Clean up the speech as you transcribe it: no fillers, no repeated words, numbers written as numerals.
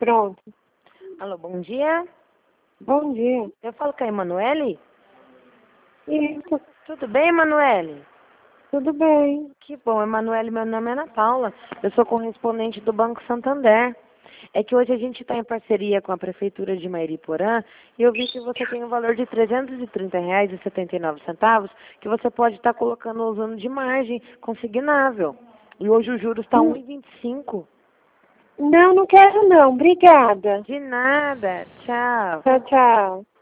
Pronto. Alô, bom dia. Bom dia. Eu falo com a Emanuele? Isso, Tudo bem, Emanuele? tudo bem. Que bom, Emanuele, meu nome é Ana Paula. Eu sou correspondente do Banco Santander. É que hoje a gente está em parceria com a Prefeitura de Mairiporã e eu vi que você tem um valor de R$ 330,79 que você pode estar colocando usando de margem consignável. E hoje o juros está Hum. 1,25. Não, não quero não. Obrigada. De nada. Tchau. Tchau, tchau.